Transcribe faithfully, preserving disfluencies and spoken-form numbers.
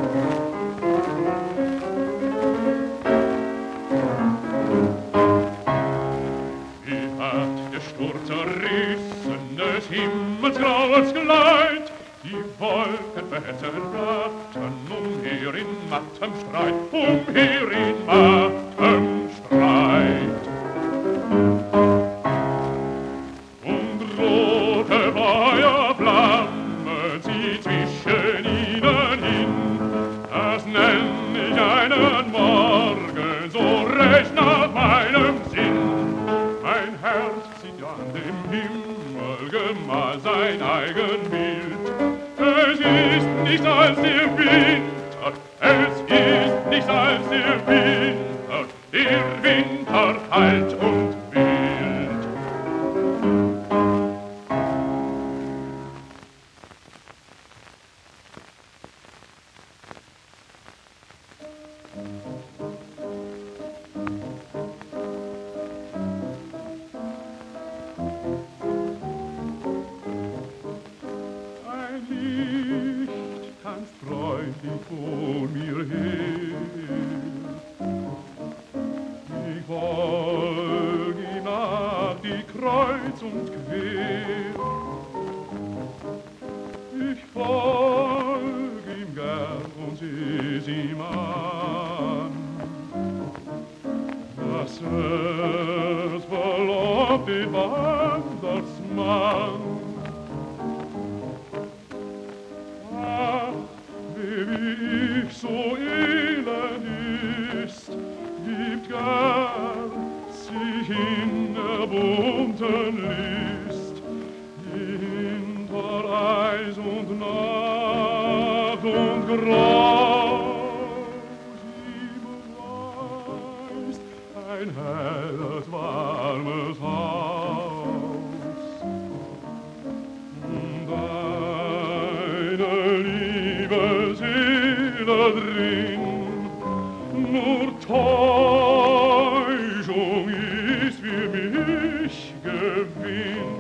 Wie hat der Sturz zerrissen des Himmels graues Geleit, die Wolken verraten umher in mattem Streit, umher in mattem Streit. Und rote Feuerflammen zieht zwischen ihnen hin, das nenn ich einen Morgen so recht nach meinem Sinn. Mein Herz sieht an dem Himmel gemalt sein eigen Bild. Es ist nicht als der Winter, es ist nicht als der Winter, der Winter kalt und wild. Ein Licht tanzt freundlich vor mir her. Ich folg ihm nach die Kreuz und quer. Ich folg ihm gern und seh's ihm an. Das Herz verlobt den Wandersmann. Wie ich so elend ist, gibt gern sich in der bunten List, hinter Eis und Nacht und Grau. Sie beweist ein helles, warmes Haus. Deine Liebe Seele drin, nur Täuschung ist für mich Gewinn.